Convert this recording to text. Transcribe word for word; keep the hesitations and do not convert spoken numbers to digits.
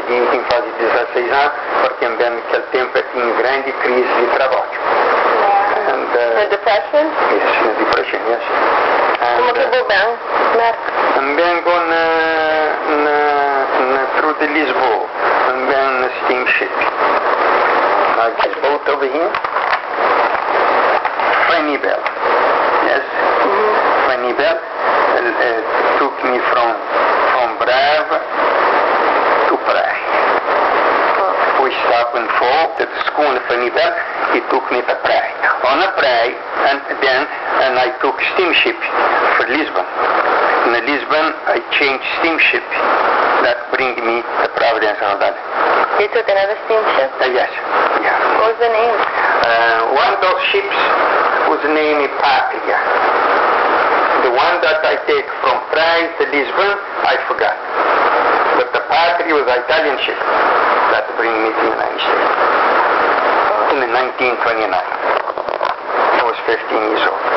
consegui em fase de dezasseis anos, porque também naquele tempo eu tinha grande crise de trabalho. Yeah. And, uh, The depression? yes, depression, yes. Como And, acabou bem, Marco? também go na, na, na through de Lisboa, também na steamship. Now this boat over here, Fanny Bell, yes, Mm-hmm. Fanny Bell uh, uh, took me from from Brava to Praia. Oh. We stopped in Fall at the school in Fanny Bell. He took me to Praia. On a Praia, and then and I took steamship for Lisbon. In Lisbon, I changed steamship that bring me to Providence, Rhode Island. You took another steamship? Uh, yes, yeah. What was the name? Uh, one of those ships was named Patria. The one that I take from Praia to Lisbon, I forgot. But the Patria was an Italian ship that bring me to the United States in nineteen twenty-nine. I was fifteen years old.